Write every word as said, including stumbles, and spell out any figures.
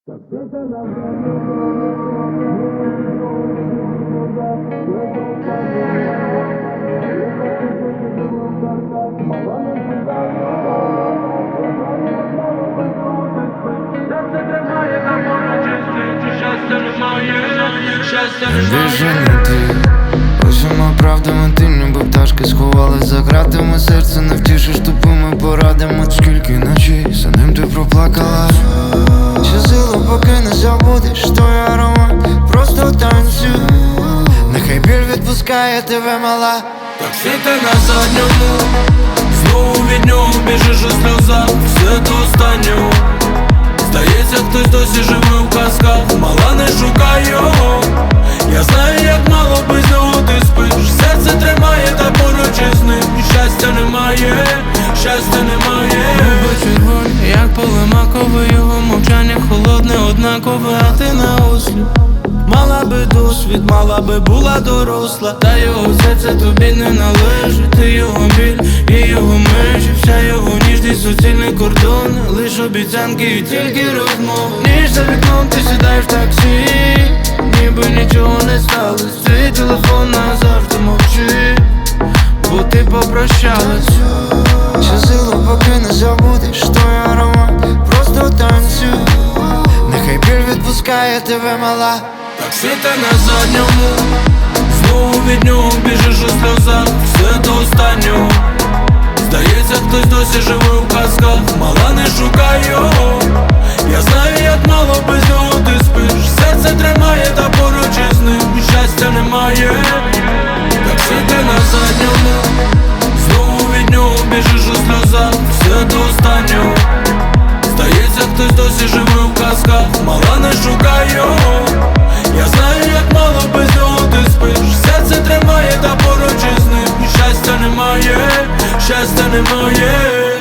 Більше не ти, усіма правдами ти ніби пташки сховалась за ґратами. Серце не втішиш тупими порадами. Скільки ночей за ним ти проплакала. Ще силу поки не забудеш той аромат. Просто танцюй, нехай біль відпускає тебе, мала. Так світи на задньому, знову від нього біжиш у сльозах. Все до останнього, здається, хтось досі живе в казках. Мала, не шукай його, я знаю, як мало без нього ти спиш. Серце тримає, та поруч із ним щастя немає, щастя немає. Губи червоні, як поле макове, його мовчання холодне, однакове, а ти на осліп. Мала би досвід, мала би була доросла, та його серце тобі не належить. Ти його біль і його межі, вся його ніжність, суцільні кордони, лиш обіцянки і тільки розмови. Ніж за вікном ти сідаєш в таксі, ніби нічого не сталось. Твій телефон назавжди мовчи, бо ти попрощалась. Ще силу поки не забудеш той аромат. Просто танцюй, нехай біль відпускає тебе, мала. Так світи на задньому, знову від нього біжиш у сльозах. Все до останнього, здається, хтось досі живе в казках. Мала, не шукай його, я знаю, як мало без нього ти спиш. Серце тримає, та поруч із ним щастя немає. Так світи на задньому, знову від нього біжиш у сльозах. Все до останнього, здається, хтось досі живе в казках. Мала, не шукай його, я знаю, як мало без нього ти спиш. Серце тримає, та поруч із ним щастя немає, щастя немає.